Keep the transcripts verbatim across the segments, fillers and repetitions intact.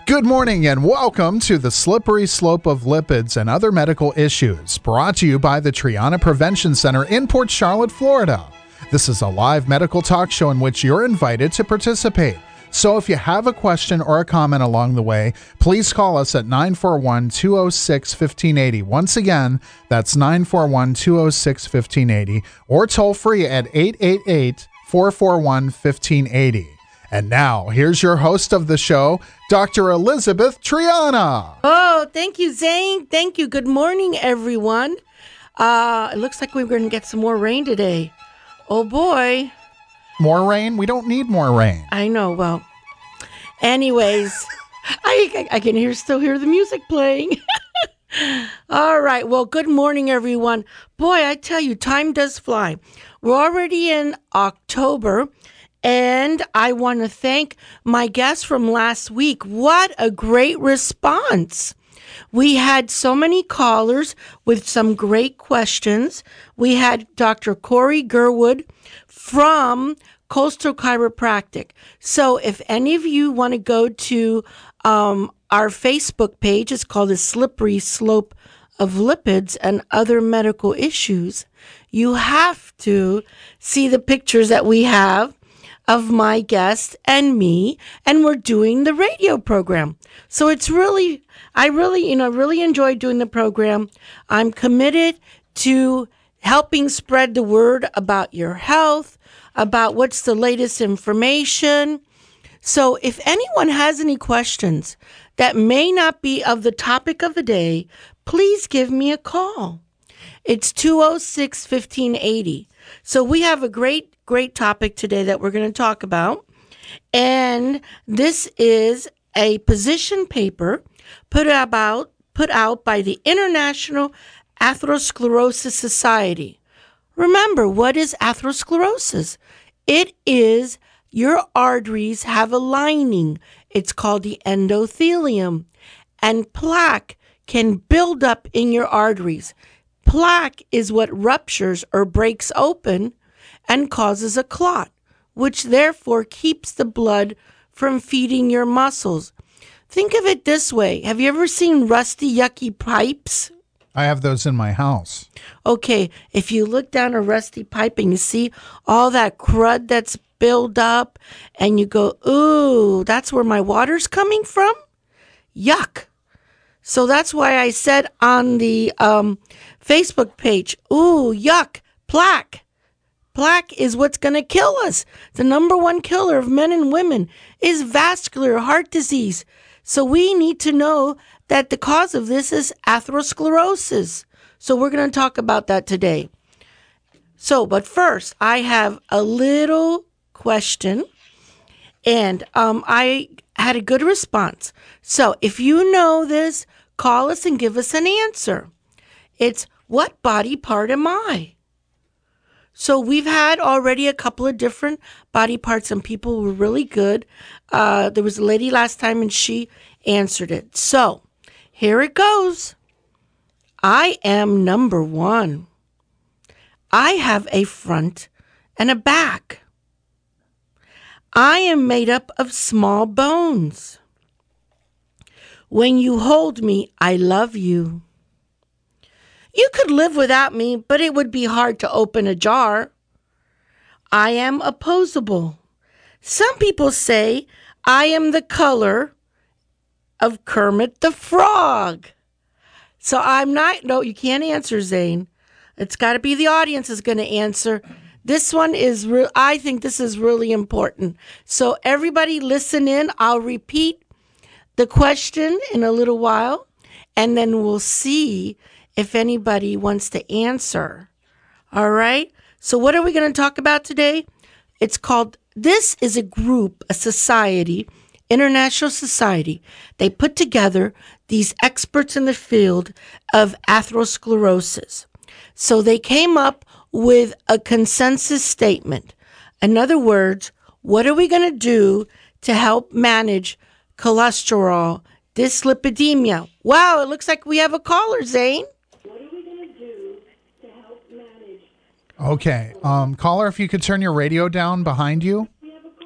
Good morning and welcome to the Slippery Slope of Lipids and Other Medical Issues, brought to you by the Triana Prevention Center in Port Charlotte, Florida. This is a live medical talk show in which you're invited to participate. So if you have a question or a comment along the way, please call us at nine four one, two oh six, one five eight oh. Once again, that's nine four one, two oh six, one five eight oh or toll free at eight eight eight, four four one, one five eight oh. And now, here's your host of the show, Doctor Elizabeth Triana. Oh, thank you, Zane. Thank you. Good morning, everyone. Uh, it looks like we're going to get some more rain today. Oh, boy. More rain? We don't need more rain. I know. Well, anyways, I, I can hear still hear the music playing. All right. Well, good morning, everyone. Boy, I tell you, time does fly. We're already in October. And I want to thank my guest from last week. What a great response. We had so many callers with some great questions. We had Doctor Corey Gerwood from Coastal Chiropractic. So if any of you want to go to um, our Facebook page, it's called The Slippery Slope of Lipids and Other Medical Issues. You have to see the pictures that we have of my guest and me, and we're doing the radio program. So it's really, I really, you know, really enjoy doing the program. I'm committed to helping spread the word about your health, about what's the latest information. So if anyone has any questions that may not be of the topic of the day, please give me a call. It's two oh six, one five eight oh. So we have a great Great topic today that we're going to talk about. And this is a position paper put about put out by the International Atherosclerosis Society. Remember, what is atherosclerosis? It is your arteries have a lining. It's called the endothelium. And plaque can build up in your arteries. Plaque is what ruptures or breaks open and causes a clot, which therefore keeps the blood from feeding your muscles. Think of it this way. Have you ever seen rusty, yucky pipes? I have those in my house. Okay, if you look down a rusty pipe and you see all that crud that's built up, and you go, ooh, that's where my water's coming from? Yuck. So that's why I said on the um, Facebook page, ooh, yuck, plaque. Plaque is what's going to kill us. The number one killer of men and women is vascular heart disease. So we need to know that the cause of this is atherosclerosis. So we're going to talk about that today. So, but first, I have a little question, and um, I had a good response. So if you know this, call us and give us an answer. It's, what body part am I? So we've had already a couple of different body parts, and people were really good. Uh, there was a lady last time, and she answered it. So here it goes. I am number one. I have a front and a back. I am made up of small bones. When you hold me, I love you. You could live without me, but it would be hard to open a jar. I am opposable. Some people say I am the color of Kermit the Frog. So I'm not, no, you can't answer, Zane. It's got to be the audience is going to answer. This one is, re- I think this is really important. So everybody listen in. I'll repeat the question in a little while, and then we'll see if anybody wants to answer. All right. So what are we going to talk about today? It's called, this is a group, a society, international society. They put together these experts in the field of atherosclerosis. So they came up with a consensus statement. In other words, what are we going to do to help manage cholesterol, dyslipidemia? Wow, it looks like we have a caller, Zane. What are we going to do to help manage? Okay, um, caller, if you could turn your radio down behind you.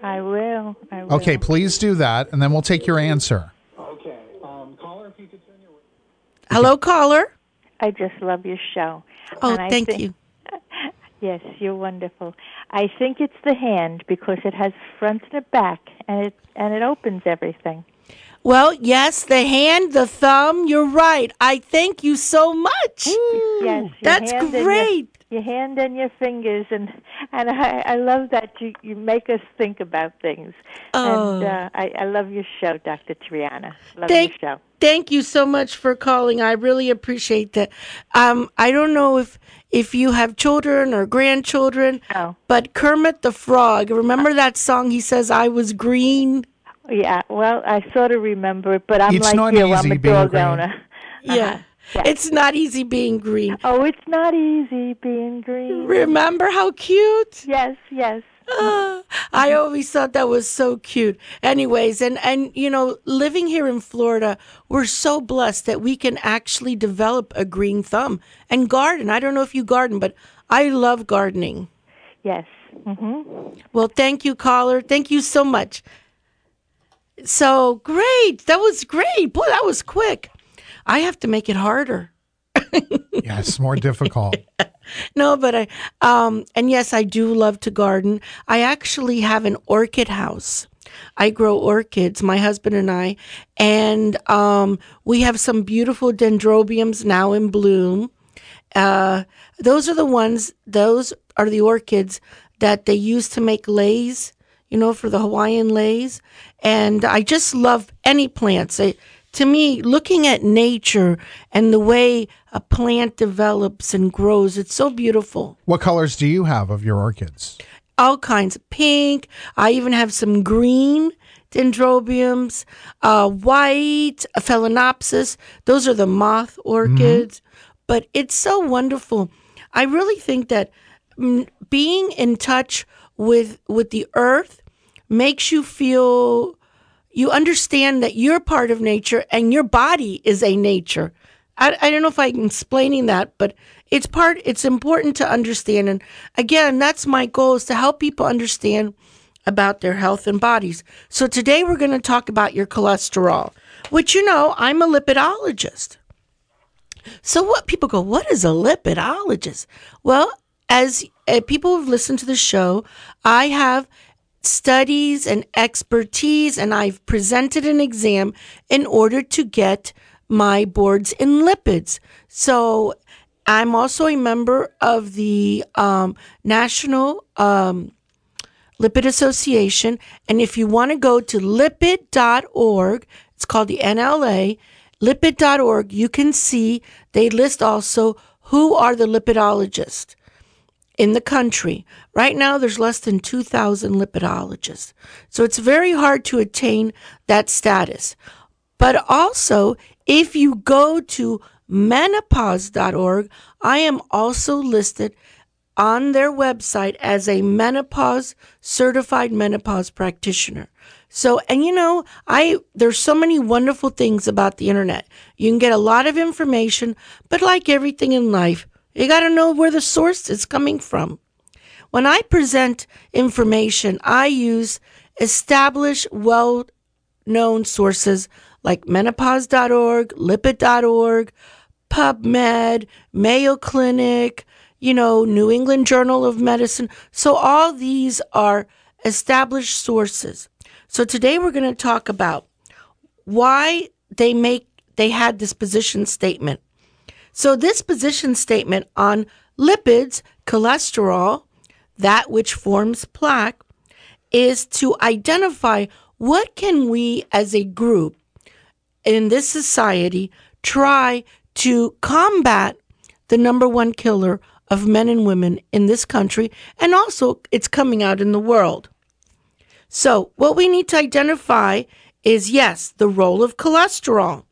I will. I will. Okay, please do that, and then we'll take your answer. Okay. Um, caller, if you could turn your... Hello, caller. I just love your show. Oh, And I thank think, you. Yes, you're wonderful. I think it's the hand because it has front and a back, and it and it opens everything. Well, yes, the hand, the thumb, you're right. I thank you so much. Yes, your That's hand and your- great. Your hand and your fingers, and and I, I love that you, you make us think about things. Oh. And uh, I, I love your show, Doctor Triana. Love Thank, your show. thank you so much for calling. I really appreciate that. Um, I don't know if if you have children or grandchildren, Oh. but Kermit the Frog, remember that song he says, I was green? Yeah, well, I sort of remember it, but I'm It's like not you. easy I'm a being dog green. owner. Yeah. Uh-huh. Yeah. It's not easy being green. Oh, it's not easy being green. Remember how cute? Yes, yes. Ah, I always thought that was so cute. Anyways, and, and you know, living here in Florida, we're so blessed that we can actually develop a green thumb and garden. I don't know if you garden, but I love gardening. Yes. Mm-hmm. Well, thank you, caller. Thank you so much. So great. That was great. Boy, that was quick. I have to make it harder. Yes, more difficult. No, but I, um, and yes, I do love to garden. I actually have an orchid house. I grow orchids, my husband and I, and um, we have some beautiful dendrobiums now in bloom. Uh, those are the ones, those are the orchids that they use to make leis, you know, for the Hawaiian leis. And I just love any plants. I, to me, looking at nature and the way a plant develops and grows, it's so beautiful. What colors do you have of your orchids? All kinds of pink. I even have some green dendrobiums, uh, white, a phalaenopsis. Those are the moth orchids. Mm-hmm. But it's so wonderful. I really think that mm, being in touch with with the earth makes you feel, you understand that you're part of nature and your body is a nature. I, I don't know if I'm explaining that, but it's part, it's important to understand. And again, that's my goal, is to help people understand about their health and bodies. So today we're going to talk about your cholesterol, which, you know, I'm a lipidologist. So what people go, what is a lipidologist? Well, as uh, people who've listened to the show, I have studies and expertise, and I've presented an exam in order to get my boards in lipids. So I'm also a member of the um, National um, Lipid Association. And if you want to go to lipid dot org, it's called the N L A, lipid dot org, you can see they list also who are the lipidologists in the country. Right now, there's less than two thousand lipidologists. So it's very hard to attain that status. But also, if you go to menopause dot org, I am also listed on their website as a menopause certified menopause practitioner. So, and you know, I there's so many wonderful things about the internet. You can get a lot of information, but like everything in life, you got to know where the source is coming from. When I present information, I use established, well-known sources like menopause dot org, lipid dot org, PubMed, Mayo Clinic, you know, New England Journal of Medicine. So all these are established sources. So today we're going to talk about why they make they had this position statement. So this position statement on lipids, cholesterol, that which forms plaque, is to identify what can we as a group in this society try to combat the number one killer of men and women in this country, and also it's coming out in the world. So what we need to identify is, yes, the role of cholesterol.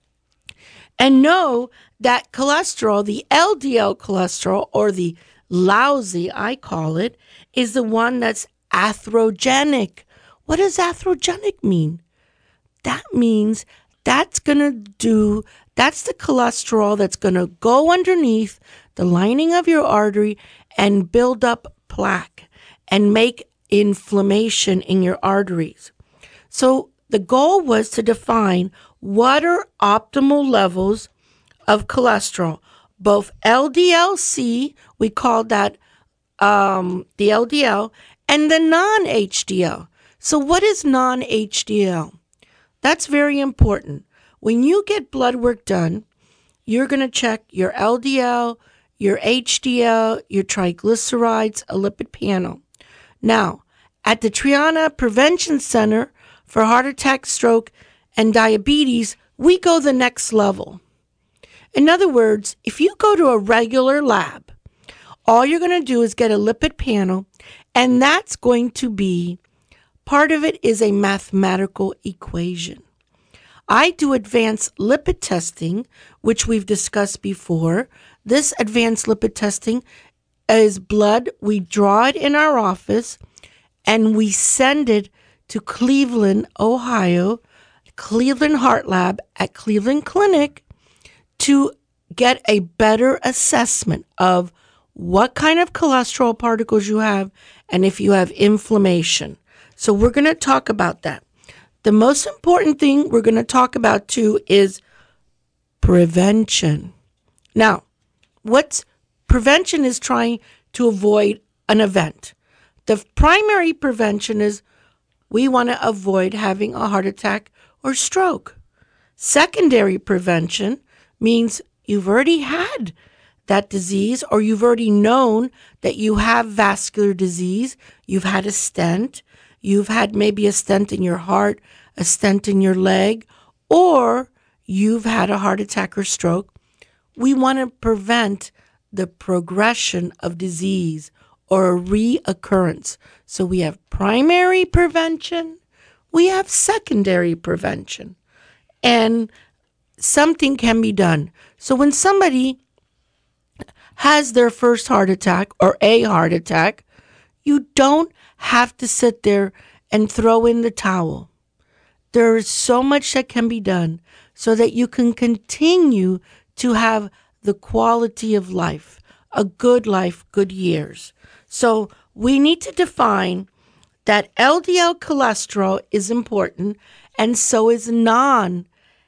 And know that cholesterol, the L D L cholesterol, or the lousy, I call it, is the one that's atherogenic. What does atherogenic mean? That means that's going to do, that's the cholesterol that's going to go underneath the lining of your artery and build up plaque and make inflammation in your arteries. So the goal was to define what are optimal levels of cholesterol, both L D L C, we call that um, the L D L, and the non-H D L. So what is non-H D L? That's very important. When you get blood work done, you're going to check your L D L, your H D L, your triglycerides, a lipid panel. Now, at the Triana Prevention Center for Heart Attack, Stroke, and Diabetes, we go the next level. In other words, if you go to a regular lab, all you're going to do is get a lipid panel, and that's going to be, part of it is a mathematical equation. I do advanced lipid testing, which we've discussed before. This advanced lipid testing is blood. We draw it in our office, and we send it to Cleveland, Ohio, Cleveland Heart Lab at Cleveland Clinic to get a better assessment of what kind of cholesterol particles you have and if you have inflammation. So we're going to talk about that. The most important thing we're going to talk about too is prevention. Now, what's prevention is trying to avoid an event. The primary prevention is we want to avoid having a heart attack or stroke. Secondary prevention means you've already had that disease, or you've already known that you have vascular disease. You've had a stent. You've had maybe a stent in your heart, a stent in your leg, or you've had a heart attack or stroke. We want to prevent the progression of disease or a reoccurrence. So we have primary prevention, we have secondary prevention, and something can be done. So when somebody has their first heart attack or a heart attack, you don't have to sit there and throw in the towel. There is so much that can be done so that you can continue to have the quality of life, a good life, good years. So we need to define that L D L cholesterol is important, and so is non-H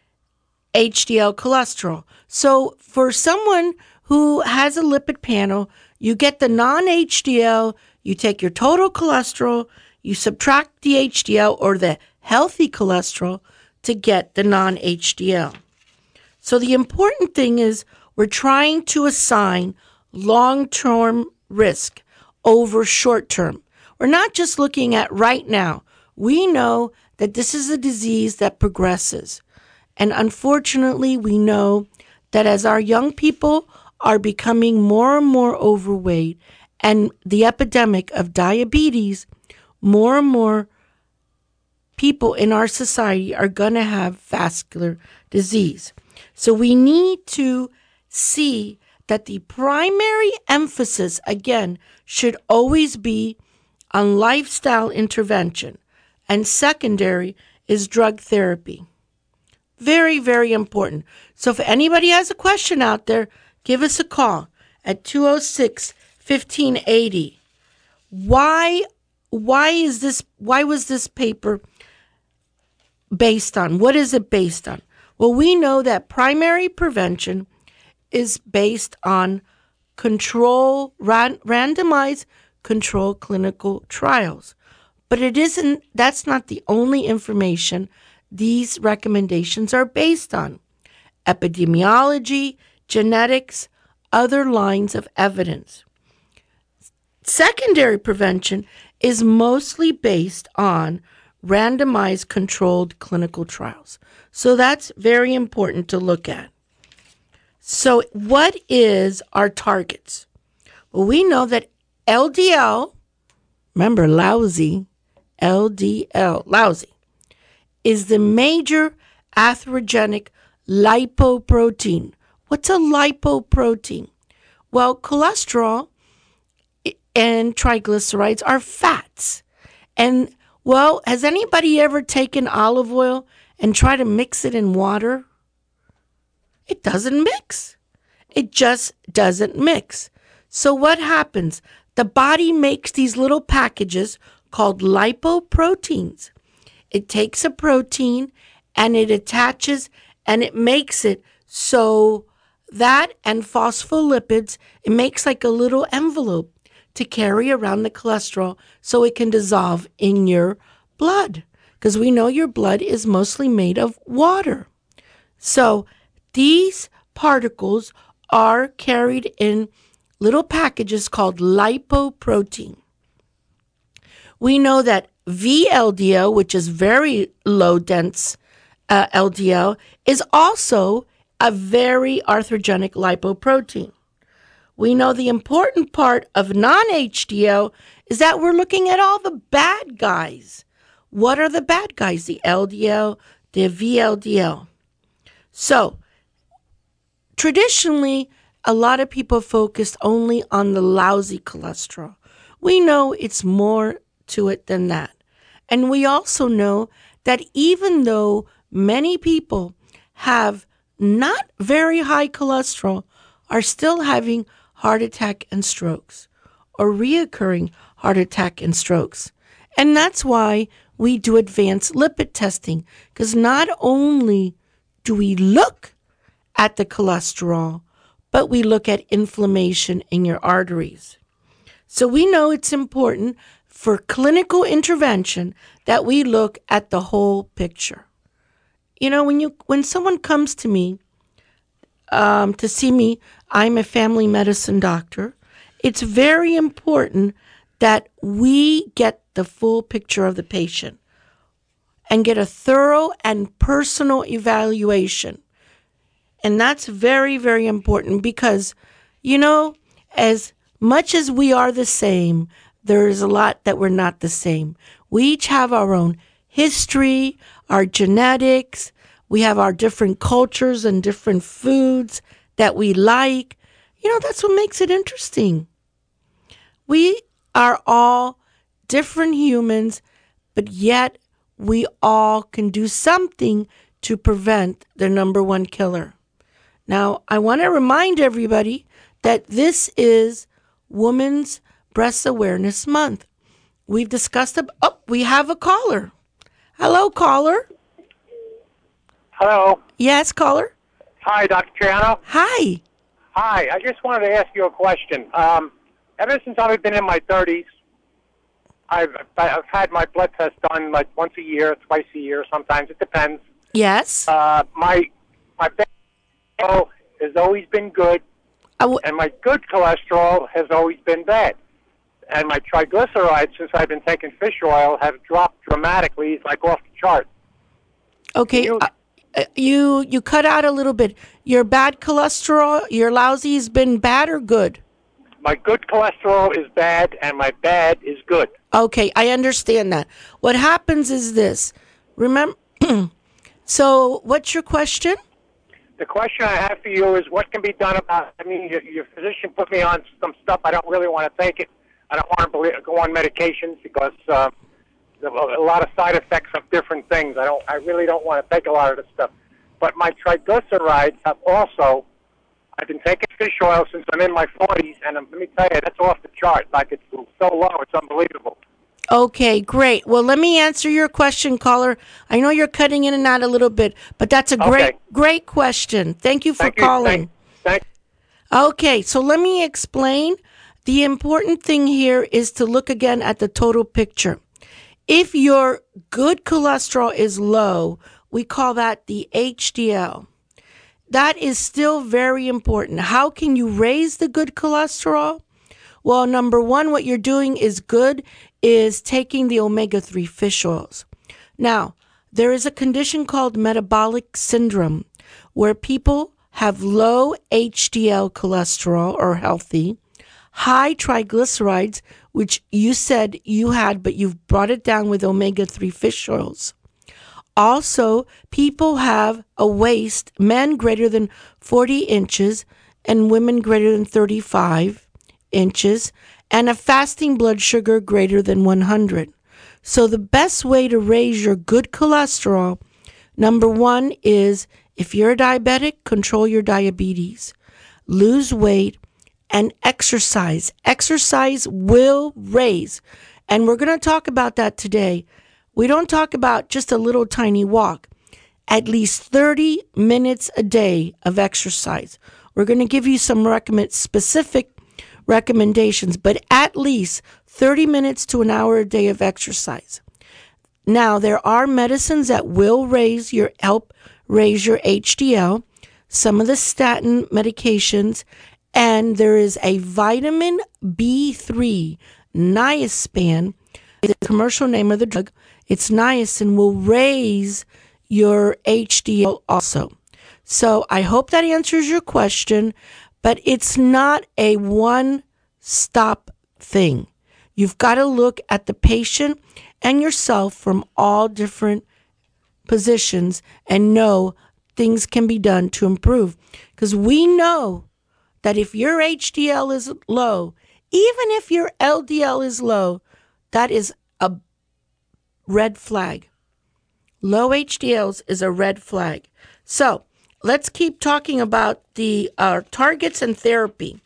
D L cholesterol. So for someone who has a lipid panel, you get the non-H D L, you take your total cholesterol, you subtract the H D L or the healthy cholesterol to get the non-H D L. So the important thing is we're trying to assign long-term risk over short-term. We're not just looking at right now. We know that this is a disease that progresses. And unfortunately, we know that as our young people are becoming more and more overweight and the epidemic of diabetes, more and more people in our society are going to have vascular disease. So we need to see that the primary emphasis, again, should always be on lifestyle intervention, and secondary is drug therapy. Very, very important. So if anybody has a question out there, give us a call at two oh six, fifteen eighty. Why, why is this, why was this paper based on? What is it based on? Well, we know that primary prevention is based on control, ran, randomized control clinical trials. But it isn't, that's not the only information these recommendations are based on. Epidemiology, genetics, other lines of evidence. Secondary prevention is mostly based on randomized controlled clinical trials. So that's very important to look at. So what is our targets? Well, we know that L D L, remember lousy, L D L, lousy, is the major atherogenic lipoprotein. What's a lipoprotein? Well, cholesterol and triglycerides are fats. And, well, has anybody ever taken olive oil and tried to mix it in water? It doesn't mix. It just doesn't mix. So what happens? The body makes these little packages called lipoproteins. It takes a protein and it attaches and it makes it so that and phospholipids, it makes like a little envelope to carry around the cholesterol so it can dissolve in your blood. Because we know your blood is mostly made of water. So these particles are carried in little packages called lipoprotein. We know that V L D L, which is very low dense uh, L D L, is also a very arthrogenic lipoprotein. We know the important part of non-H D L is that we're looking at all the bad guys. What are the bad guys? The L D L, the V L D L. So, traditionally, a lot of people focused only on the lousy cholesterol. We know it's more to it than that. And we also know that even though many people have not very high cholesterol, are still having heart attack and strokes or reoccurring heart attack and strokes. And that's why we do advanced lipid testing, because not only do we look at the cholesterol, but we look at inflammation in your arteries. So we know it's important for clinical intervention that we look at the whole picture. You know, when you when someone comes to me um, to see me, I'm a family medicine doctor. It's very important that we get the full picture of the patient and get a thorough and personal evaluation. And that's very, very important because, you know, as much as we are the same, there is a lot that we're not the same. We each have our own history, our genetics. We have our different cultures and different foods that we like. You know, that's what makes it interesting. We are all different humans, but yet we all can do something to prevent the number one killer. Now, I want to remind everybody that this is Women's Breast Awareness Month. We've discussed, a, oh, we have a caller. Hello, caller. Hello. Yes, caller. Hi, Doctor Triano. Hi. Hi. I just wanted to ask you a question. Um, ever since I've been in my thirties, I've I've had my blood test done like once a year, twice a year, sometimes it depends. Yes. Uh, my my bad cholesterol has always been good, W- and my good cholesterol has always been bad. And my triglycerides, since I've been taking fish oil, have dropped dramatically, like off the chart. okay. You- uh, uh, you you cut out a little bit. Your bad cholesterol, your lousy has been bad or good? My good cholesterol is bad, and my bad is good. Okay, I understand that. What happens is this. Remember, so what's your question? The question I have for you is what can be done about, I mean, your, your physician put me on some stuff. I don't really want to take it. I don't want to believe, go on medications because uh, there are a lot of side effects of different things. I don't. I really don't want to take a lot of this stuff. But my triglycerides have also, I've been taking fish oil since I'm in my forties, and um, let me tell you, that's off the chart. Like, it's so low, it's unbelievable. Okay, great. Well, let me answer your question, caller. I know you're cutting in and out a little bit, but that's a great, Okay. great question. Thank you for Thank you. calling. Thank, thank Okay, so let me explain. The important thing here is to look again at the total picture. If your good cholesterol is low, we call that the H D L. That is still very important. How can you raise the good cholesterol? Well, number one, what you're doing is good, is taking the omega three fish oils. Now, there is a condition called metabolic syndrome where people have low H D L cholesterol or healthy, high triglycerides, which you said you had, but you've brought it down with omega three fish oils. Also, people have a waist, men greater than forty inches and women greater than thirty-five inches, and a fasting blood sugar greater than one hundred. So the best way to raise your good cholesterol, number one, is if you're a diabetic, control your diabetes, lose weight, and exercise. Exercise will raise. And we're going to talk about that today. We don't talk about just a little tiny walk. At least thirty minutes a day of exercise. We're going to give you some recommend, specific recommendations, but at least thirty minutes to an hour a day of exercise. Now, there are medicines that will raise your help raise your H D L, some of the statin medications, and there is a vitamin B three, niacin, the commercial name of the drug. It's niacin, will raise your H D L also. So I hope that answers your question, but it's not a one-stop thing. You've got to look at the patient and yourself from all different positions and know things can be done to improve. Because we know that if your H D L is low, even if your L D L is low, that is a red flag. Low H D Ls is a red flag. So let's keep talking about the uh, targets and therapy.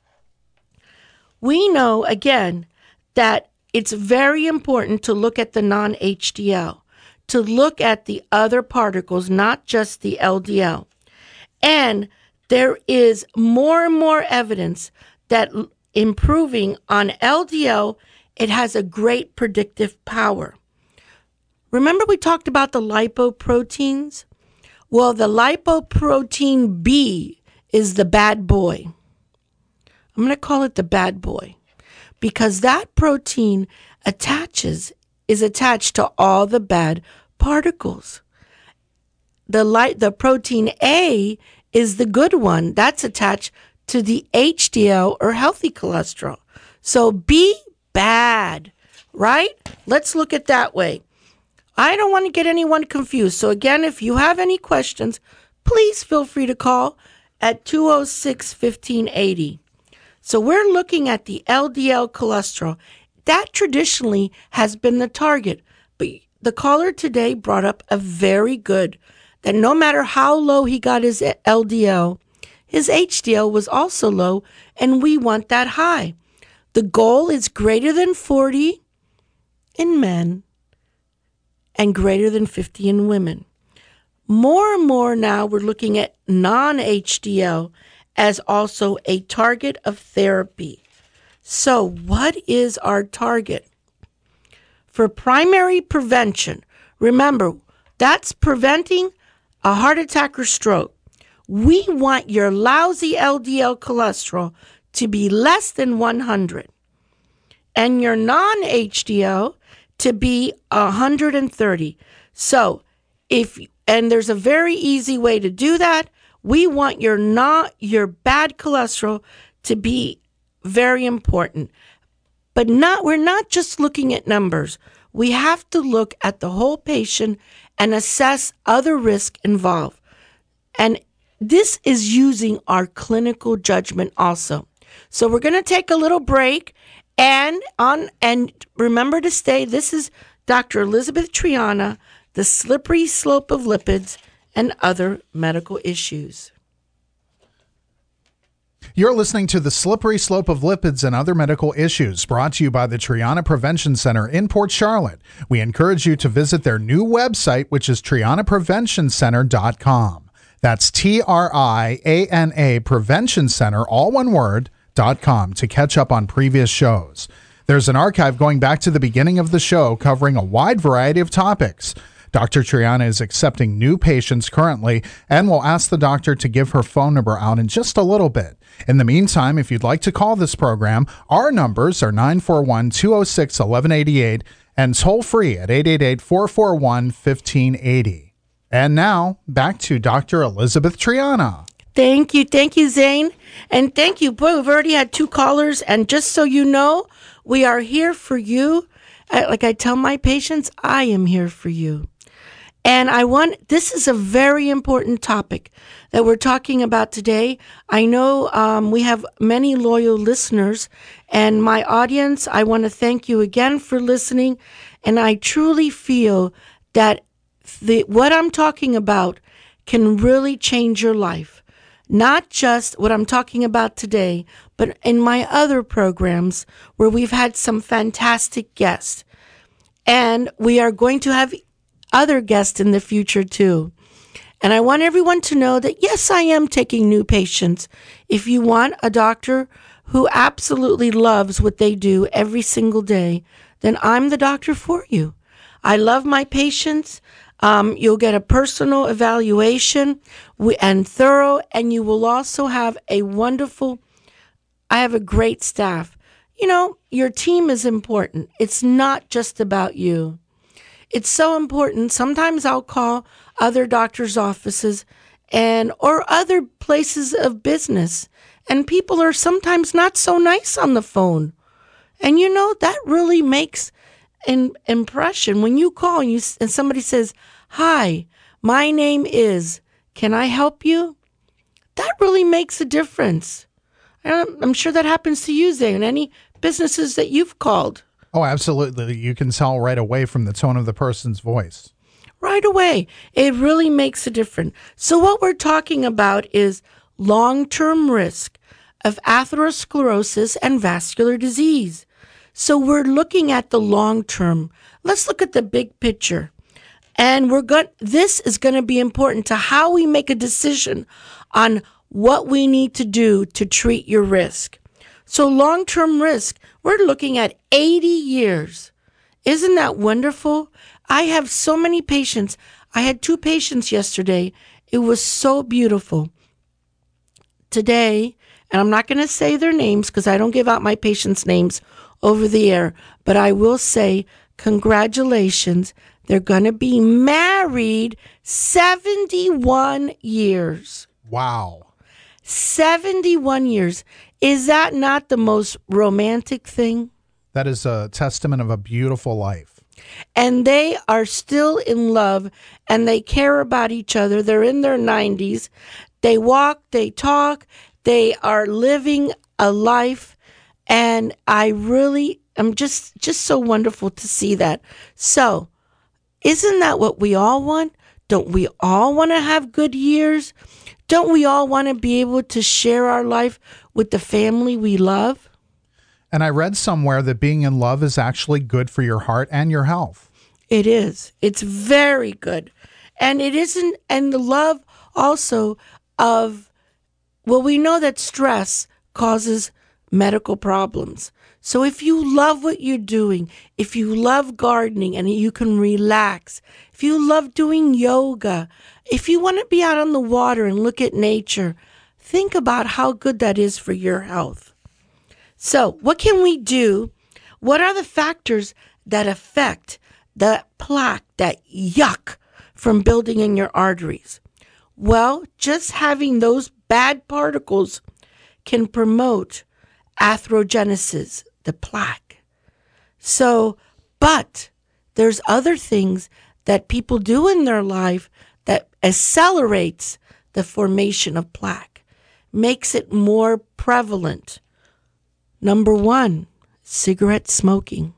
We know, again, that it's very important to look at the non-H D L, to look at the other particles, not just the L D L. And there is more and more evidence that improving on L D L, it has a great predictive power. Remember we talked about the lipoproteins? Well, the lipoprotein B is the bad boy. I'm going to call it the bad boy because that protein attaches, is attached to all the bad particles. The light, the protein A is the good one. That's attached to the H D L or healthy cholesterol. So B, bad, right? Let's look at that way. I don't want to get anyone confused. So again, if you have any questions, please feel free to call at two oh six, fifteen eighty. So we're looking at the L D L cholesterol. That traditionally has been the target. But the caller today brought up a very good, that no matter how low he got his L D L, his H D L was also low, and we want that high. The goal is greater than forty in men and greater than fifty in women. More and more now we're looking at non-H D L as also a target of therapy. So what is our target? For primary prevention, remember, that's preventing a heart attack or stroke. We want your lousy L D L cholesterol to be less than one hundred and your non-H D L to be one hundred thirty. So if, and there's a very easy way to do that. We want your not your bad cholesterol to be very important. But not we're not just looking at numbers. We have to look at the whole patient and assess other risks involved. And this is using our clinical judgment also. So we're going to take a little break and on and remember to stay. This is Doctor Elizabeth Triana, the slippery slope of lipids and other medical issues. You're listening to The Slippery Slope of Lipids and Other Medical Issues, brought to you by the Triana Prevention Center in Port Charlotte. We encourage you to visit their new website, which is triana prevention center dot com. That's T R I A N A Prevention Center, all one word, dot com, to catch up on previous shows. There's an archive going back to the beginning of the show covering a wide variety of topics. Doctor Triana is accepting new patients currently and will ask the doctor to give her phone number out in just a little bit. In the meantime, if you'd like to call this program, our numbers are nine four one, two oh six, eleven eighty-eight and toll free at eight eight eight, four four one, fifteen eighty. And now, back to Doctor Elizabeth Triana. Thank you. Thank you, Zane. And thank you. Boy, we've already had two callers. And just so you know, we are here for you. Like I tell my patients, I am here for you. And I want, this is a very important topic that we're talking about today. I know um, we have many loyal listeners, and my audience, I want to thank you again for listening. And I truly feel that the what I'm talking about can really change your life. not just what I'm talking about today, but in my other programs where we've had some fantastic guests. And we are going to have other guests in the future too. And I want everyone to know that, yes, I am taking new patients. If you want a doctor who absolutely loves what they do every single day, then I'm the doctor for you. I love my patients. Um, you'll get a personal evaluation and thorough, and you will also have a wonderful, I have a great staff. You know, your team is important. It's not just about you. It's so important. Sometimes I'll call other doctors' offices and or other places of business, and people are sometimes not so nice on the phone. And you know, that really makes an impression. When you call and, you, and somebody says, "Hi, my name is, can I help you?" That really makes a difference. I'm sure that happens to you, Zay, in any businesses that you've called. Oh, absolutely. You can tell right away from the tone of the person's voice. Right away. It really makes a difference. So what we're talking about is long-term risk of atherosclerosis and vascular disease. So we're looking at the long term. Let's look at the big picture. And we're going this is going to be important to how we make a decision on what we need to do to treat your risk. So long-term risk, we're looking at eighty years. Isn't that wonderful? I have so many patients. I had two patients yesterday. It was so beautiful. Today, and I'm not going to say their names because I don't give out my patients' names over the air, but I will say congratulations. They're going to be married seventy-one years. Wow. seventy-one years. Is that not the most romantic thing? That is a testament of a beautiful life. And they are still in love and they care about each other. They're in their nineties. They walk, they talk, they are living a life. And I really am just, just so wonderful to see that. So isn't that what we all want? Don't we all want to have good years? Don't we all want to be able to share our life with the family we love? And I read somewhere that being in love is actually good for your heart and your health. It is. It's very good. And it isn't, and the love also of, well, we know that stress causes medical problems. So if you love what you're doing, if you love gardening and you can relax, if you love doing yoga, if you want to be out on the water and look at nature, think about how good that is for your health. So what can we do? What are the factors that affect the plaque, that yuck from building in your arteries? Well, just having those bad particles can promote atherogenesis, the plaque. So, but there's other things that people do in their life that accelerates the formation of plaque, makes it more prevalent. Number one, cigarette smoking.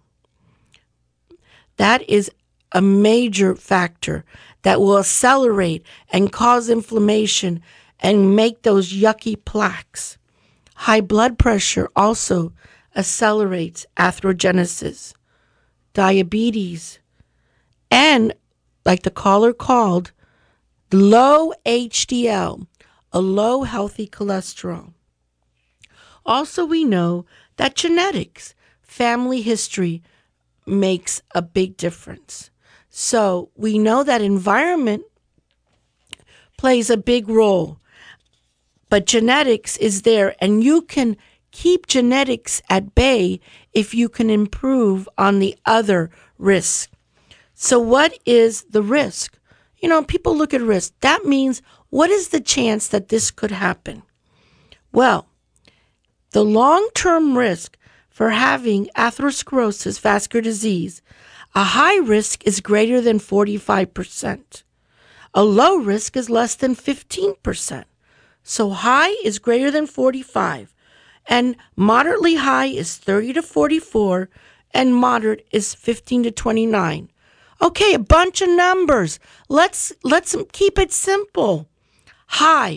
That is a major factor that will accelerate and cause inflammation and make those yucky plaques. High blood pressure also accelerates atherogenesis. Diabetes. And, like the caller called, low H D L, a low healthy cholesterol. Also, we know that genetics, family history, makes a big difference. So we know that environment plays a big role, but genetics is there, and you can keep genetics at bay if you can improve on the other risks. So what is the risk? You know, people look at risk. That means, what is the chance that this could happen? Well, the long-term risk for having atherosclerosis, vascular disease, a high risk is greater than forty-five percent. A low risk is less than fifteen percent. So high is greater than forty-five, and moderately high is thirty to forty-four, and moderate is fifteen to twenty-nine. Okay, a bunch of numbers. Let's let's keep it simple. High,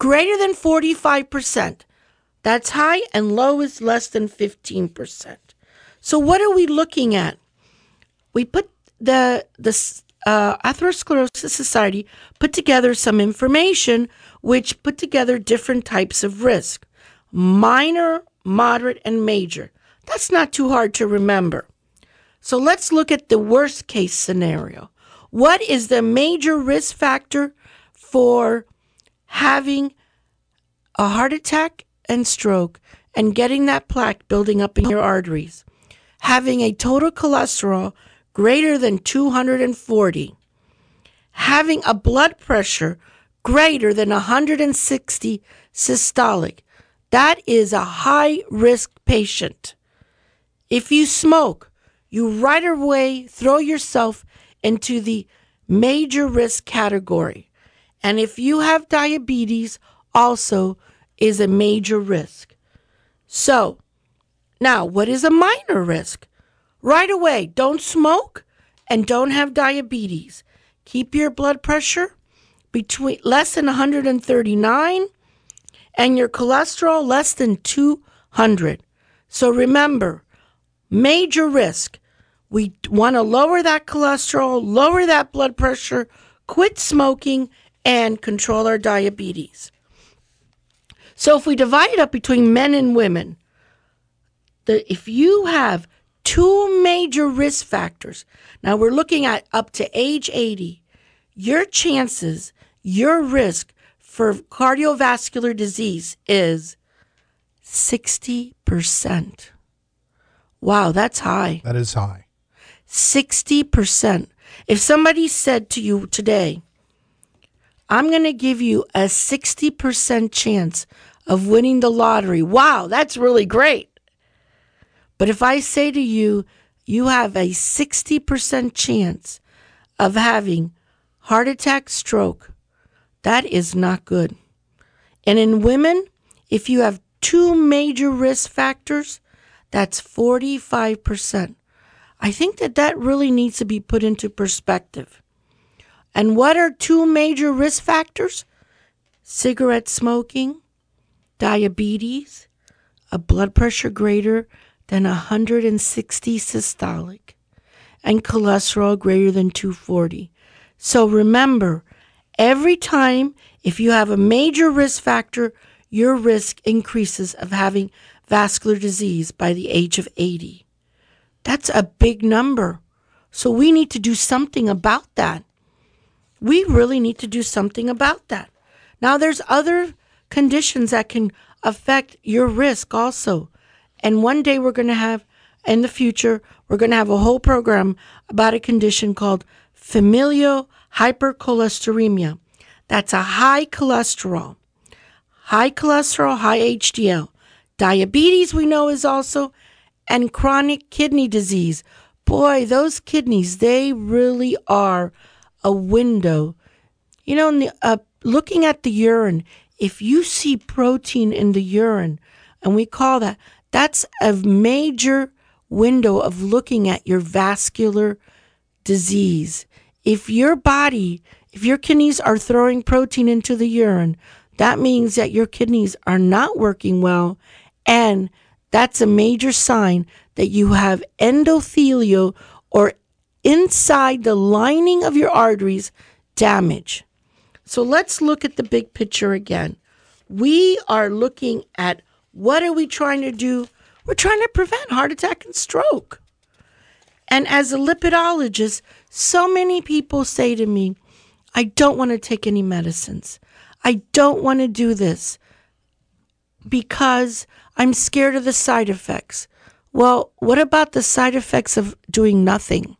greater than forty-five percent. That's high, and low is less than fifteen percent. So what are we looking at? We put the the uh, Atherosclerosis Society put together some information which put together different types of risk. Minor, moderate, and major. That's not too hard to remember. So let's look at the worst case scenario. What is the major risk factor for having a heart attack and stroke and getting that plaque building up in your arteries? Having a total cholesterol greater than two hundred forty. Having a blood pressure greater than one hundred sixty systolic. That is a high-risk patient. If you smoke, you right away throw yourself into the major risk category. And if you have diabetes, also is a major risk. So, now, what is a minor risk? Right away, don't smoke and don't have diabetes. Keep your blood pressure between less than one hundred thirty-nine and your cholesterol less than two hundred. So remember, major risk. We want to lower that cholesterol, lower that blood pressure, quit smoking, and control our diabetes. So if we divide it up between men and women, the, if you have two major risk factors, now we're looking at up to age eighty, your chances, your risk for cardiovascular disease is sixty percent. Wow, that's high. That is high. sixty percent. If somebody said to you today, I'm going to give you a sixty percent chance of winning the lottery. Wow, that's really great. But if I say to you, you have a sixty percent chance of having heart attack, stroke, that is not good. And in women, if you have two major risk factors, that's forty-five percent. I think that that really needs to be put into perspective. And what are two major risk factors? Cigarette smoking, diabetes, a blood pressure greater than one hundred sixty systolic, and cholesterol greater than two forty. So remember, every time if you have a major risk factor, your risk increases of having vascular disease by the age of eighty. That's a big number. So we need to do something about that. We really need to do something about that. Now, there's other conditions that can affect your risk also. And one day we're going to have, in the future, we're going to have a whole program about a condition called familial hypercholesterolemia. That's a high cholesterol. High cholesterol, high H D L. Diabetes, we know, is also, and chronic kidney disease. Boy, those kidneys, they really are a window. You know, in the, uh, looking at the urine, if you see protein in the urine, and we call that, that's a major window of looking at your vascular disease. If your body, if your kidneys are throwing protein into the urine, that means that your kidneys are not working well, and that's a major sign that you have endothelial or inside the lining of your arteries damage. So let's look at the big picture again. We are looking at what are we trying to do? We're trying to prevent heart attack and stroke. And as a lipidologist, so many people say to me, I don't want to take any medicines. I don't want to do this because I'm scared of the side effects. Well, what about the side effects of doing nothing?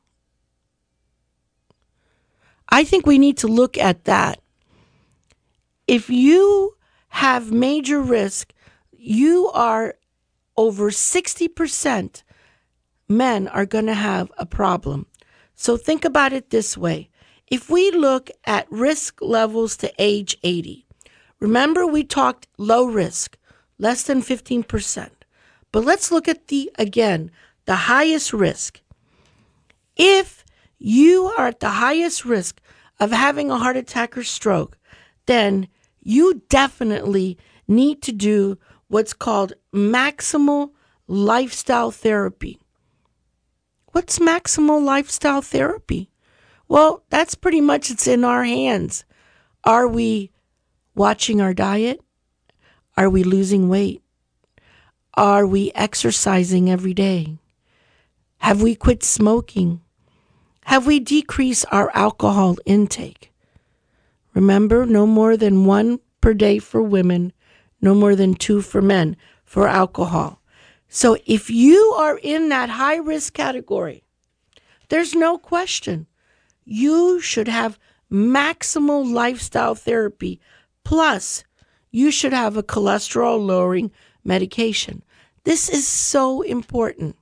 I think we need to look at that. If you have major risk, you are over sixty percent men are going to have a problem. So think about it this way. If we look at risk levels to age eighty, remember we talked low risk, less than fifteen percent. But let's look at the, again, the highest risk. If you are at the highest risk of having a heart attack or stroke, then you definitely need to do what's called maximal lifestyle therapy. What's maximal lifestyle therapy? Well, that's pretty much, it's in our hands. Are we watching our diet? Are we losing weight? Are we exercising every day? Have we quit smoking? Have we decreased our alcohol intake? Remember, no more than one per day for women, no more than two for men for alcohol. So if you are in that high risk category, there's no question. You should have maximal lifestyle therapy. Plus, you should have a cholesterol lowering medication. This is so important.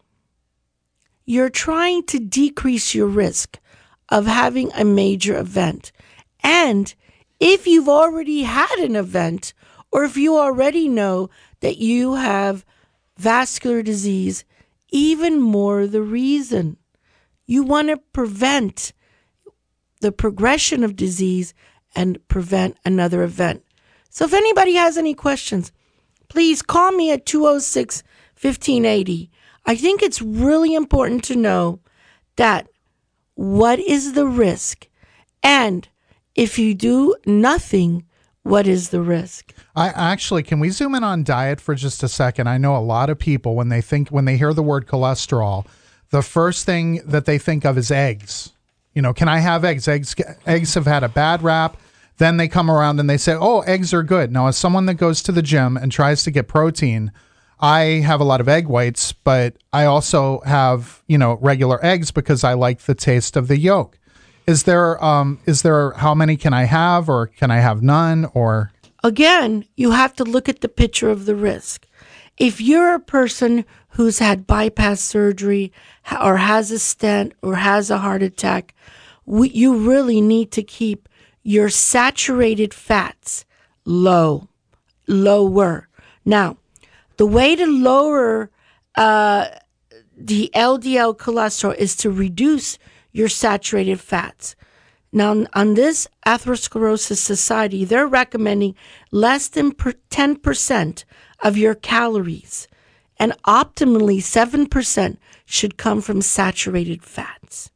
You're trying to decrease your risk of having a major event. And if you've already had an event, or if you already know that you have vascular disease, even more the reason. You want to prevent the progression of disease and prevent another event. So if anybody has any questions, please call me at two oh six, fifteen eighty. I think it's really important to know that what is the risk, and if you do nothing, what is the risk? I actually, can we zoom in on diet for just a second? I know a lot of people, when they think, when they hear the word cholesterol, the first thing that they think of is eggs. You know, can I have eggs? Eggs, eggs have had a bad rap. Then they come around and they say, oh, eggs are good. Now, as someone that goes to the gym and tries to get protein, I have a lot of egg whites, but I also have, you know, regular eggs because I like the taste of the yolk. Is there, um, is there, how many can I have, or can I have none, or? Again, you have to look at the picture of the risk. If you're a person who's had bypass surgery or has a stent or has a heart attack, we, you really need to keep your saturated fats low, lower. Now, the way to lower uh, the L D L cholesterol is to reduce your saturated fats. Now, on this Atherosclerosis Society, they're recommending less than ten percent of your calories, and optimally seven percent should come from saturated fats.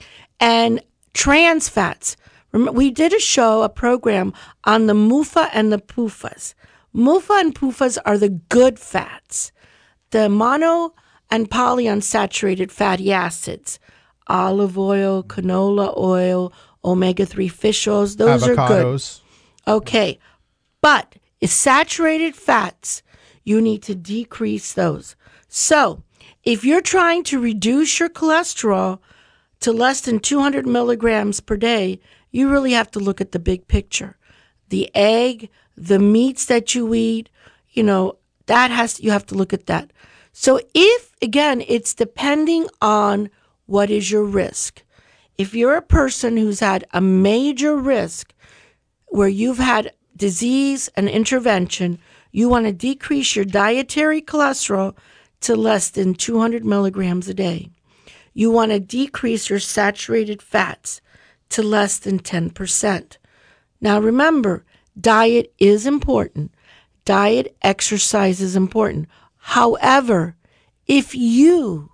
And trans fats, we did a show, a program on the M U F A and the P U F As. M U F A and P U F As are the good fats. The mono and polyunsaturated fatty acids, olive oil, canola oil, omega three fish oils, those Avocados. are good. Okay, but it's saturated fats. You need to decrease those. So if you're trying to reduce your cholesterol to less than two hundred milligrams per day, you really have to look at the big picture. The egg, the meats that you eat, you know, that has, you have to look at that. So if, again, it's depending on what is your risk. If you're a person who's had a major risk where you've had disease and intervention, you want to decrease your dietary cholesterol to less than two hundred milligrams a day. You want to decrease your saturated fats to less than ten percent. Now remember, diet is important. Diet, exercise is important. However, if you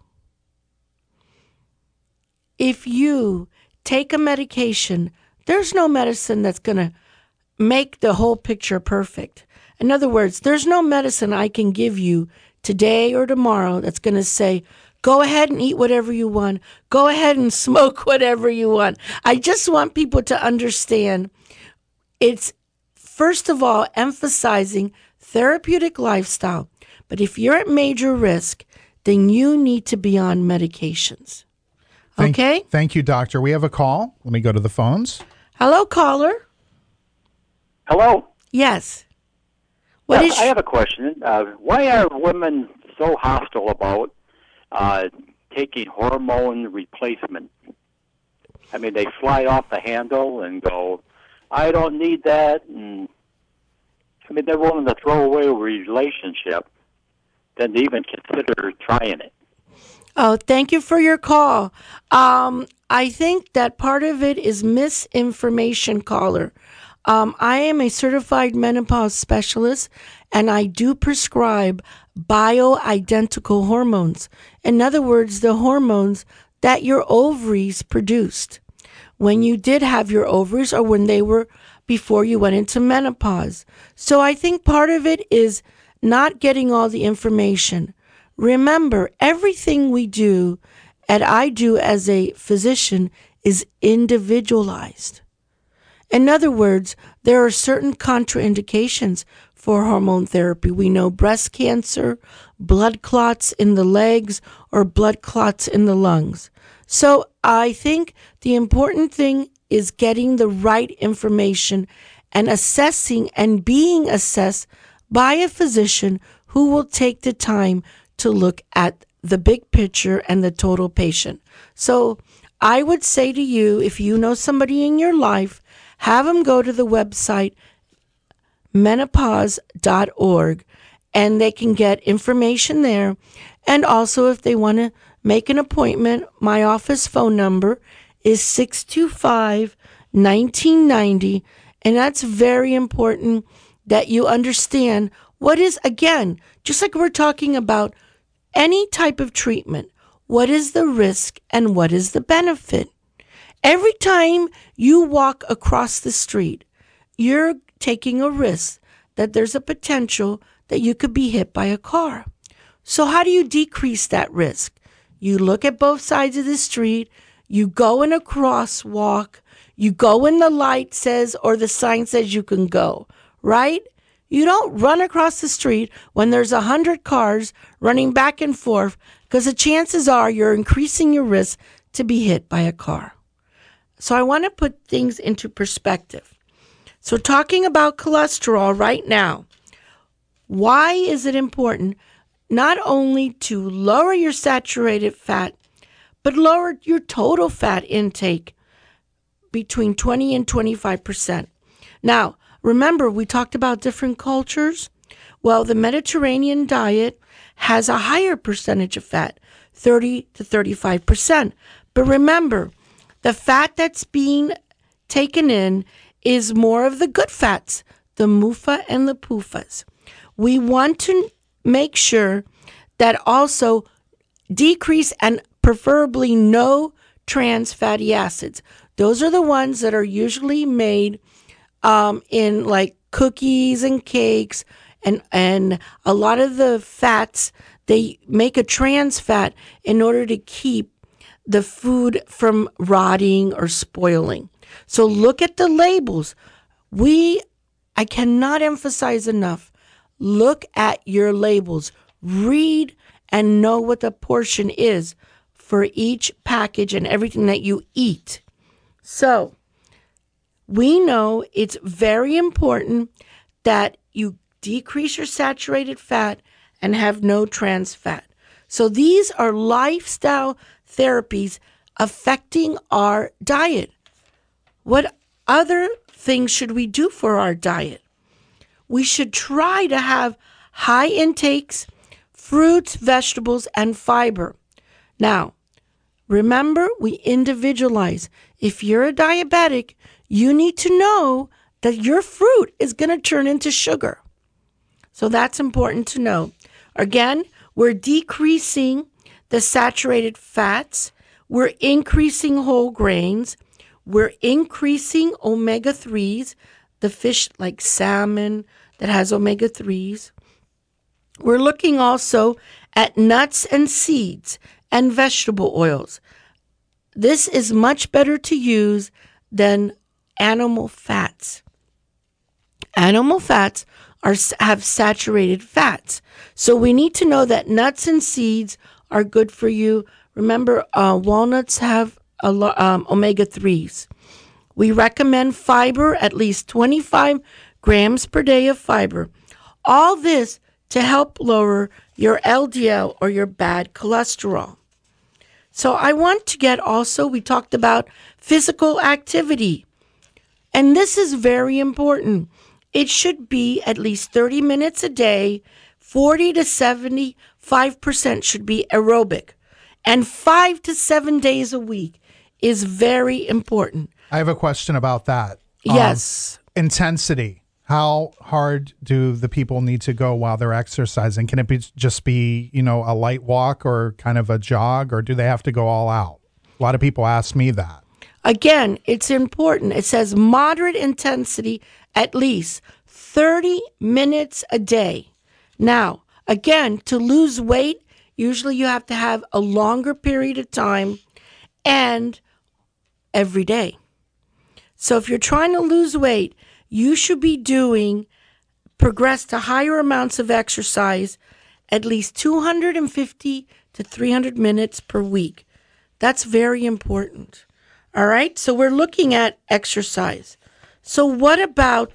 If you take a medication, there's no medicine that's going to make the whole picture perfect. In other words, there's no medicine I can give you today or tomorrow that's going to say, go ahead and eat whatever you want. Go ahead and smoke whatever you want. I just want people to understand it's, first of all, emphasizing therapeutic lifestyle. But if you're at major risk, then you need to be on medications. Thank, okay? Thank you, doctor. We have a call. Let me go to the phones. Hello, caller. Hello? Yes. What Yeah, is? I have a question. Uh, why are women so hostile about uh, taking hormone replacement? I mean, they fly off the handle and go, I don't need that. And I mean, they're willing to throw away a relationship than to even consider trying it. Oh, thank you for your call. Um, I think that part of it is misinformation, caller. Um, I am a certified menopause specialist, and I do prescribe bioidentical hormones. In other words, the hormones that your ovaries produced when you did have your ovaries or when they were before you went into menopause. So I think part of it is not getting all the information. Remember, everything we do and I do as a physician is individualized. In other words, there are certain contraindications for hormone therapy. We know breast cancer, blood clots in the legs, or blood clots in the lungs. So I think the important thing is getting the right information and assessing and being assessed by a physician who will take the time to look at the big picture and the total patient. So I would say to you, if you know somebody in your life, have them go to the website menopause dot org and they can get information there. And also, if they want to make an appointment, my office phone number is six two five, one nine nine zero. And that's very important that you understand what is, again, just like we're talking about any type of treatment, what is the risk and what is the benefit? Every time you walk across the street, you're taking a risk that there's a potential that you could be hit by a car. So how do you decrease that risk? You look at both sides of the street, you go in a crosswalk, you go when the light says or the sign says you can go, right? You don't run across the street when there's a hundred cars running back and forth, because the chances are you're increasing your risk to be hit by a car. So I want to put things into perspective. So talking about cholesterol right now, why is it important not only to lower your saturated fat, but lower your total fat intake between twenty and twenty-five percent? Now, remember, we talked about different cultures. Well, the Mediterranean diet has a higher percentage of fat, thirty to thirty-five percent. But remember, the fat that's being taken in is more of the good fats, the M U F A and the P U F As. We want to make sure that also decrease and preferably no trans fatty acids. Those are the ones that are usually made um, in like cookies and cakes, and, and a lot of the fats, they make a trans fat in order to keep the food from rotting or spoiling. So look at the labels. We, I cannot emphasize enough, look at your labels. Read and know what the portion is for each package and everything that you eat. So we know it's very important that you decrease your saturated fat and have no trans fat. So these are lifestyle therapies affecting our diet. What other things should we do for our diet? We should try to have high intakes, fruits, vegetables, and fiber. Now, remember, we individualize. If you're a diabetic, you need to know that your fruit is going to turn into sugar. So that's important to know. Again, we're decreasing the saturated fats. We're increasing whole grains. We're increasing omega threes, the fish like salmon that has omega threes. We're looking also at nuts and seeds and vegetable oils. This is much better to use than animal fats. Animal fats are have saturated fats. So we need to know that nuts and seeds are good for you. Remember, uh, walnuts have a lo- um, omega threes. We recommend fiber, at least twenty-five grams per day of fiber. All this to help lower your L D L or your bad cholesterol. So I want to get also, we talked about physical activity. And this is very important. It should be at least thirty minutes a day. forty to seventy-five percent should be aerobic. And five to seven days a week is very important. I have a question about that. Yes. Um, intensity, how hard do the people need to go while they're exercising? Can it be just be, you know, a light walk or kind of a jog, or do they have to go all out? A lot of people ask me that. Again, it's important. It says moderate intensity, at least thirty minutes a day. Now, again, to lose weight, usually you have to have a longer period of time and every day. So if you're trying to lose weight, you should be doing, progress to higher amounts of exercise, at least two hundred fifty to three hundred minutes per week. That's very important. All right, so we're looking at exercise. So what about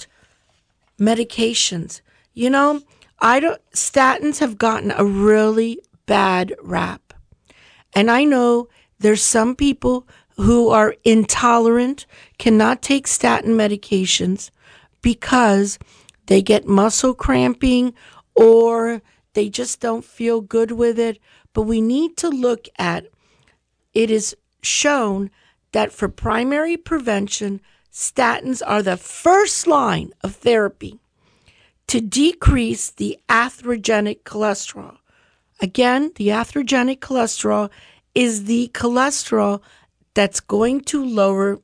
medications? You know, I don't, statins have gotten a really bad rap. And I know there's some people who are intolerant, cannot take statin medications because they get muscle cramping or they just don't feel good with it. But we need to look at, it is shown that for primary prevention, statins are the first line of therapy to decrease the atherogenic cholesterol. Again, the atherogenic cholesterol is the cholesterol that's going to lower,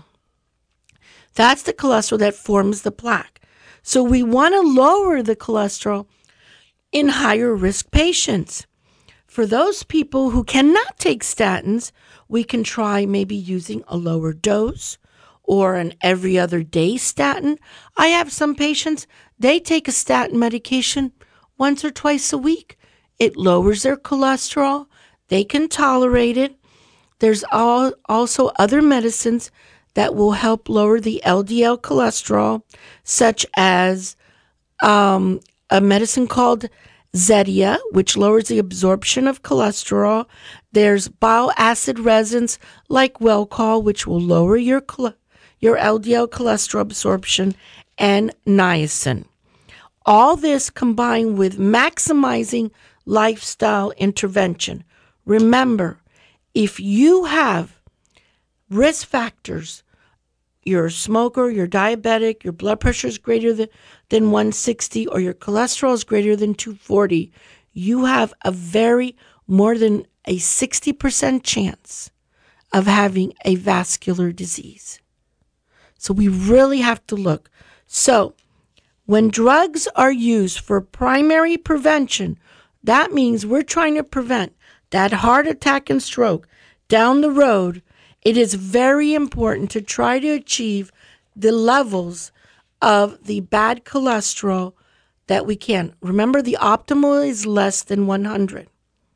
that's the cholesterol that forms the plaque. So we want to lower the cholesterol in higher risk patients. For those people who cannot take statins, we can try maybe using a lower dose or an every other day statin. I have some patients, they take a statin medication once or twice a week. It lowers their cholesterol. They can tolerate it. There's all, also other medicines that will help lower the L D L cholesterol, such as um, a medicine called Zetia, which lowers the absorption of cholesterol. There's bile acid resins like Welchol, which will lower your chole- your L D L cholesterol absorption, and niacin. All this combined with maximizing lifestyle intervention. Remember, if you have risk factors, you're a smoker, you're diabetic, your blood pressure is greater than, than one sixty, or your cholesterol is greater than two forty, you have a very, more than a sixty percent chance of having a vascular disease. So we really have to look. So when drugs are used for primary prevention, that means we're trying to prevent that heart attack and stroke down the road. It is very important to try to achieve the levels of the bad cholesterol that we can. Remember, the optimal is less than one hundred.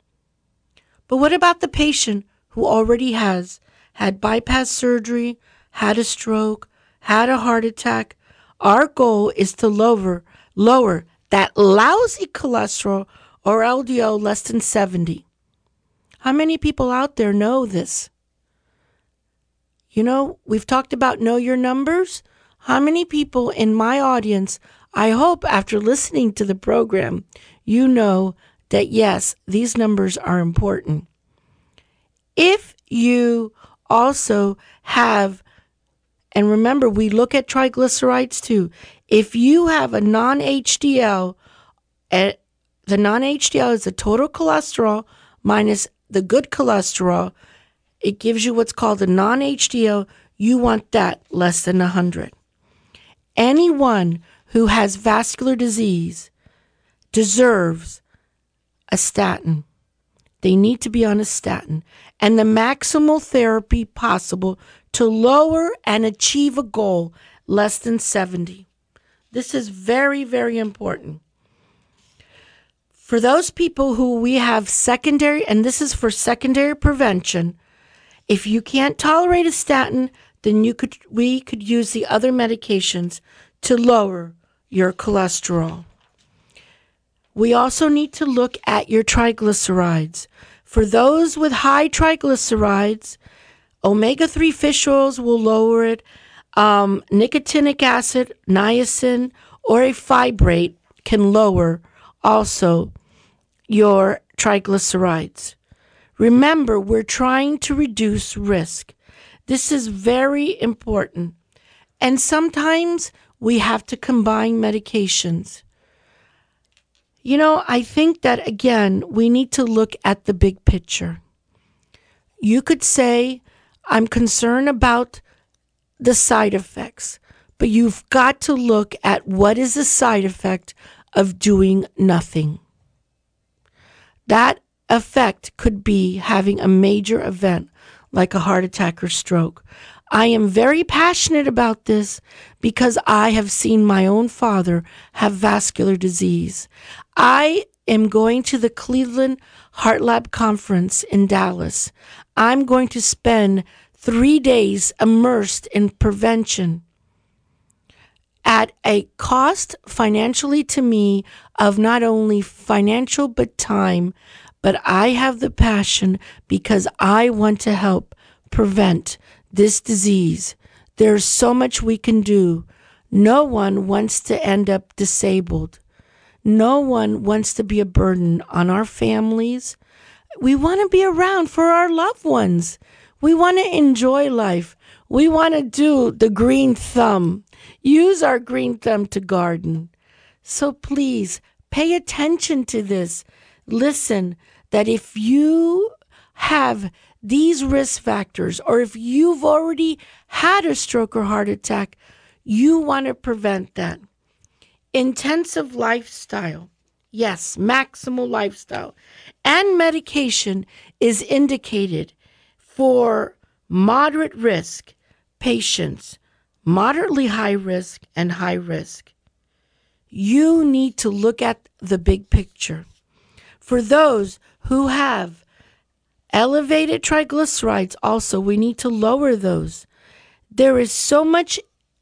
But what about the patient who already has had bypass surgery, had a stroke, had a heart attack? Our goal is to lower, lower that lousy cholesterol or L D L less than seventy. How many people out there know this? You know, we've talked about know your numbers. How many people in my audience, I hope after listening to the program, you know that yes, these numbers are important. If you also have, and remember, we look at triglycerides too. If you have a non-H D L, uh, the non-H D L is the total cholesterol minus the good cholesterol. It gives you what's called a non-H D L. You want that less than one hundred. Anyone who has vascular disease deserves a statin. They need to be on a statin. And the maximal therapy possible to lower and achieve a goal less than seventy. This is very, very important. For those people who we have secondary, and this is for secondary prevention, if you can't tolerate a statin, then you could we could use the other medications to lower your cholesterol. We also need to look at your triglycerides. For those with high triglycerides, omega three fish oils will lower it. Um, nicotinic acid, niacin, or a fibrate can lower also your triglycerides. Remember, we're trying to reduce risk. This is very important. And sometimes we have to combine medications. You know, I think that, again, we need to look at the big picture. You could say, I'm concerned about the side effects, but you've got to look at what is the side effect of doing nothing. That effect could be having a major event like a heart attack or stroke. I am very passionate about this because I have seen my own father have vascular disease. I am going to the Cleveland Heart Lab Conference in Dallas. I'm going to spend three days immersed in prevention at a cost financially to me of not only financial but time, but I have the passion because I want to help prevent this disease. There's so much we can do. No one wants to end up disabled. No one wants to be a burden on our families. We want to be around for our loved ones. We want to enjoy life. We want to do the green thumb. Use our green thumb to garden. So please pay attention to this. Listen, that if you have these risk factors, or if you've already had a stroke or heart attack, you want to prevent that. Intensive lifestyle, yes, maximal lifestyle, and medication is indicated for moderate risk patients, moderately high risk, and high risk. You need to look at the big picture. For those who have elevated triglycerides, also, we need to lower those. There is so much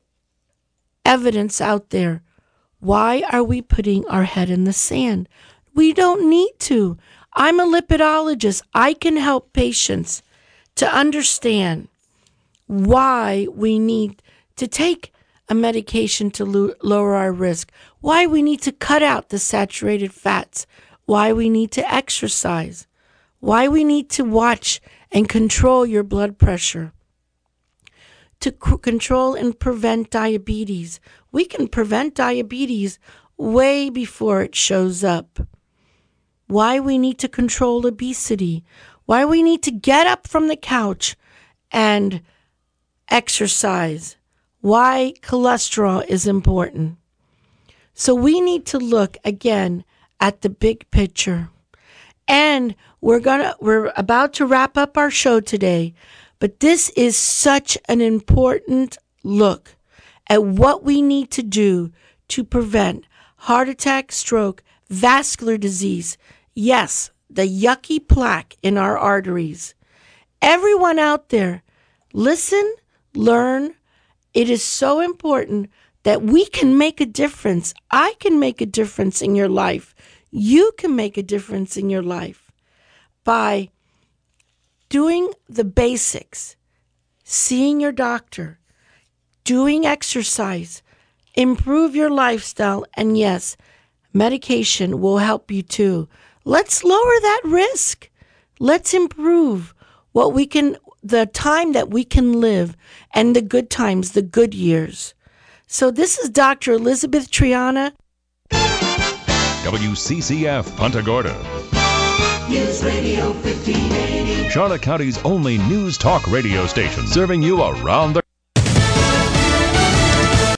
evidence out there. Why are we putting our head in the sand? We don't need to. I'm a lipidologist. I can help patients to understand why we need to take a medication to lo- lower our risk, why we need to cut out the saturated fats, why we need to exercise, why we need to watch and control your blood pressure, to c- control and prevent diabetes. We can prevent diabetes way before it shows up. Why we need to control obesity, why we need to get up from the couch and exercise, why cholesterol is important. So we need to look again at the big picture. And we're gonna we're about to wrap up our show today, but this is such an important look at what we need to do to prevent heart attack, stroke, vascular disease. Yes, the yucky plaque in our arteries. Everyone out there, listen, learn. It is so important that we can make a difference. I can make a difference in your life. You can make a difference in your life by doing the basics, seeing your doctor, doing exercise, improve your lifestyle, and yes, medication will help you too. Let's lower that risk. Let's improve what we can, the time that we can live, and the good times, the good years. So this is Doctor Elizabeth Triana. W C C F Punta Gorda. News Radio fifteen eighty. Charlotte County's only news talk radio station, serving you around the